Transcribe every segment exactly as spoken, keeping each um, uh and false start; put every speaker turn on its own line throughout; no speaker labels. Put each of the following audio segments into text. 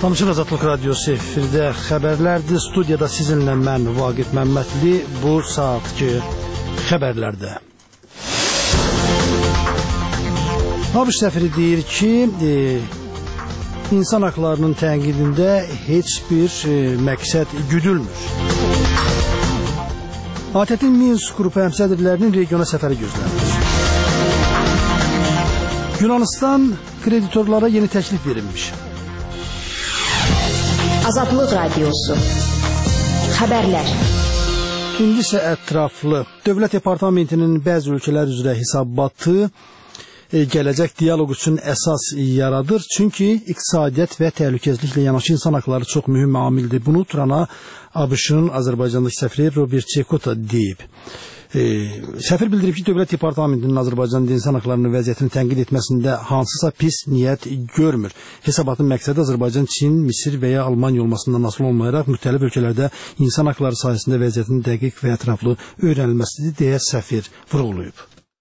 Tanışın Azadlıq Radyosu efirdə xəbərlərdir. Studiyada sizinlə mən Vaqif Məmmədli. Bu saatki xəbərlərdə. ABŞ səfiri deyir ki, e, insan haqlarının tənqidində heç bir e, məqsəd güdülmür. A T T-in Minsk qrupu həmsədrlərinin regiona səfəri gözlənilir. Yunanistan kreditorlara yeni təklif verilmiş.
Azadlıq Radyosu xəbərlər.
İndi isə ətraflı. Dövlət Departamentinin bəzi ölkələr üzrə hesabatı e, gələcək dialoq üçün əsas yaradır. Çünki iqtisadiyyat və təhlükəsizliklə yanaşı insan haqları çox mühüm amildir. Bunu Turana ABŞ-ın Azərbaycandakı səfiri Robert Çekota deyib. E, səfir bildirib ki, Dövlət Departamentinin Azərbaycanda insan haqlarının vəziyyətini tənqid etməsində hansısa pis niyyət görmür. Hesabatın məqsədi Azərbaycan, Çin, Misir və ya Almaniya olmasından asılı olmayaraq müxtəlif ölkələrdə insan haqları sahəsində vəziyyətin dəqiq və ətraflı öyrənilməsidir, deyə səfir vurğulayıb.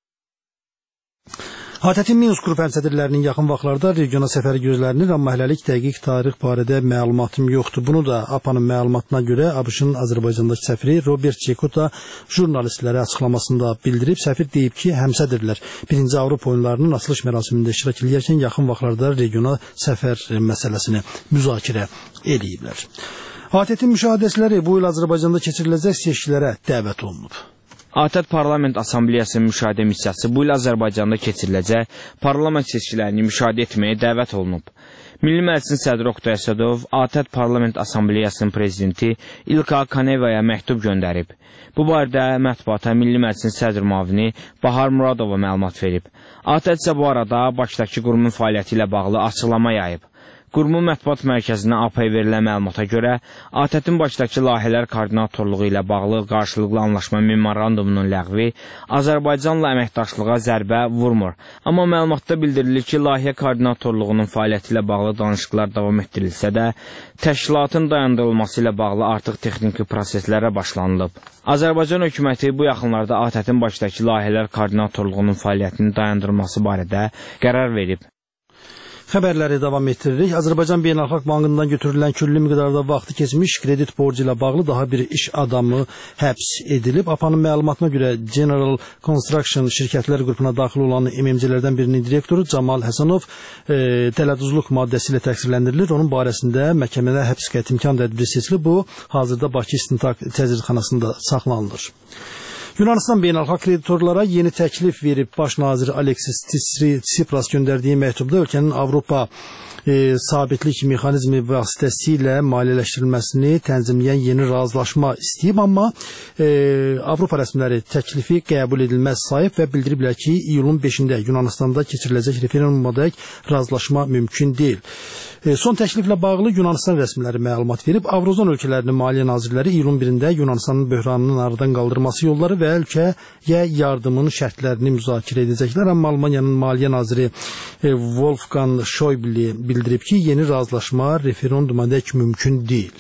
A T T-in Minsk qrupu həmsədrlərinin yaxın vaxtlarda regiona səfəri gözlənilir, amma hələlik dəqiq tarix barədə məlumatım yoxdur. Bunu da A P A-nın məlumatına görə ABŞ-ın Azərbaycandakı səfiri Robert Çekota jurnalistlərə açıqlamasında bildirib. Səfir deyib ki, həmsədrlər birinci Avropa oyunlarının açılış mərasimində iştirak edərkən yaxın vaxtlarda regiona səfər məsələsini müzakirə ediblər. A T T müşahidəçiləri bu il Azərbaycanda keçiriləcək seçkilərə dəvət olunub.
A T T Parlament Assambleyasının müşahidə missiyası bu il Azərbaycanda keçiriləcək parlament seçkilərini müşahidə etməyə dəvət olunub. Milli Məclisin sədri Oqtay Əsədov A T T Parlament Assambleyasının prezidenti İlka Kanevaya məktub göndərib. Bu barədə mətbuata Milli Məclisin sədr müavini Bahar Muradova məlumat verib. A T T isə bu arada Bakıdakı qurumun fəaliyyəti ilə bağlı açıqlama yayıb. Qurumun mətbuat mərkəzinə A P A-ya verilən məlumata görə A T T-in Bakıdakı layihələr koordinatorluğu ilə bağlı qarşılıqlı anlaşma memorandumunun ləğvi Azərbaycanla əməkdaşlığa zərbə vurmur. Amma məlumatda bildirilir ki, layihə koordinatorluğunun fəaliyyəti ilə bağlı danışıqlar davam etdirilsə də, təşkilatın dayandırılması ilə bağlı artıq texniki proseslərə başlanılıb. Azərbaycan hökuməti bu yaxınlarda A T T-in Bakıdakı layihələr koordinatorluğunun fəaliyyətinin dayandırılması barədə qərar verib.
Xəbərləri davam etdiririk. Azərbaycan Beynəlxalq Bankından götürülən külli miqdarda vaxtı keçmiş kredit borcu ilə bağlı daha bir iş adamı həbs edilib. A P A-nın məlumatına görə General Construction şirkətlər qrupuna daxil olan M M C-lərdən birinin direktoru Camal Həsənov e, tələddüzlük maddəsi ilə təqsirləndirilir. Onun barəsində məhkəmədə həbs qəti imkan tədbiri seçilib. Bu, hazırda Bakı İstintaq Təcridxanasında saxlanılır. Yunanistan beynəlxalq kreditorlara yeni təklif verib. Baş naziri Alexis Tsipras göndərdiyi məktubda ölkənin Avropa e, sabitlik mexanizmi vasitəsilə maliyyələşdirilməsini tənzimləyən yeni razılaşma istəyib, amma e, Avropa rəsmiləri təklifi qəbul edilməz sayıb və bildiriblər ki, iyulun beşində Yunanistanda keçiriləcək referendumdək razılaşma mümkün deyil. E, son təkliflə bağlı Yunanistan rəsmiləri məlumat verib. Avrozon ölkələrinin maliyyə nazirləri iyulun birində Yunanistanın böhranının aradan qaldırması yolları və ölkəyə yardımın şərtlərini müzakirə edəcəklər. Amma Almaniyanın maliyyə naziri e, Wolfgang Schäuble bildirib ki, yeni razılaşma referendumdək mümkün deyil.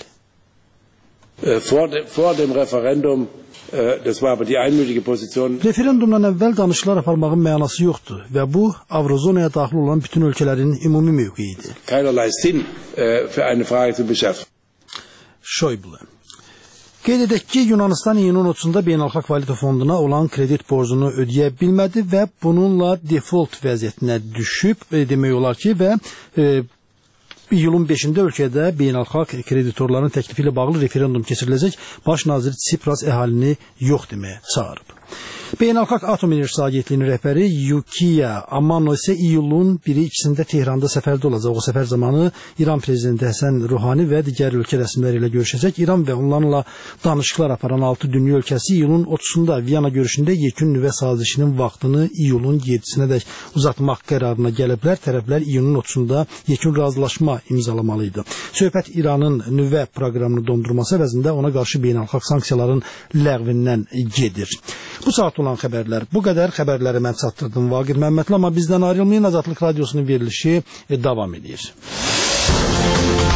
Vor, de, vor dem referendum Das war aber die einmütige Position.
Referendumdan əvvəl danışıqlar aparmağın mənası yoxdur və bu Avrozonaya daxil olan bütün ölkələrin ümumi mövqeyidir.
Keinerlei Sinn für eine Frage zu beschaffen.
Schäuble. Qeyd edək ki, Yunanistan iyunun otuzunda Beynəlxalq Valyuta Fonduna olan kredit borcunu ödəyə bilmədi və bununla default vəziyyətinə düşüb, demək olar ki, və e, iyulun beşində ölkədə beynəlxalq kreditorların təklifi ilə bağlı referendum keçiriləcək. Baş nazir Tsipras əhalini yox deməyə çağırıb. Beynəlxalq Atom Enerjisi Agentliyinin rəhbəri Yukiya Amano isə iyulun biri ikisində Tehranda səfərdə olacaq. O səfər zamanı İran prezidenti Həsən Ruhani və digər ölkə rəsmiləri ilə görüşəcək. İran və onlarla danışıqlar aparan altı dünya ölkəsi iyulun otuzunda Viyana görüşündə yekun nüvə sazişinin vaxtını iyulun yedisinədək uzatmaq qərarına gəliblər. Tərəflər iyunun otuzunda yekun razılaşma imzalamalıydı. Söhbət İranın nüvə proqramını dondurması əvəzində ona qarşı beynəlxalq sanksiyaların ləğvindən gedir. Bu saat olan xəbərlər bu qədər. Xəbərləri mən çatdırdım Vaqif Məmmədli, amma bizdən ayrılmayın. Azadlıq Radyosunun verilişi davam edir.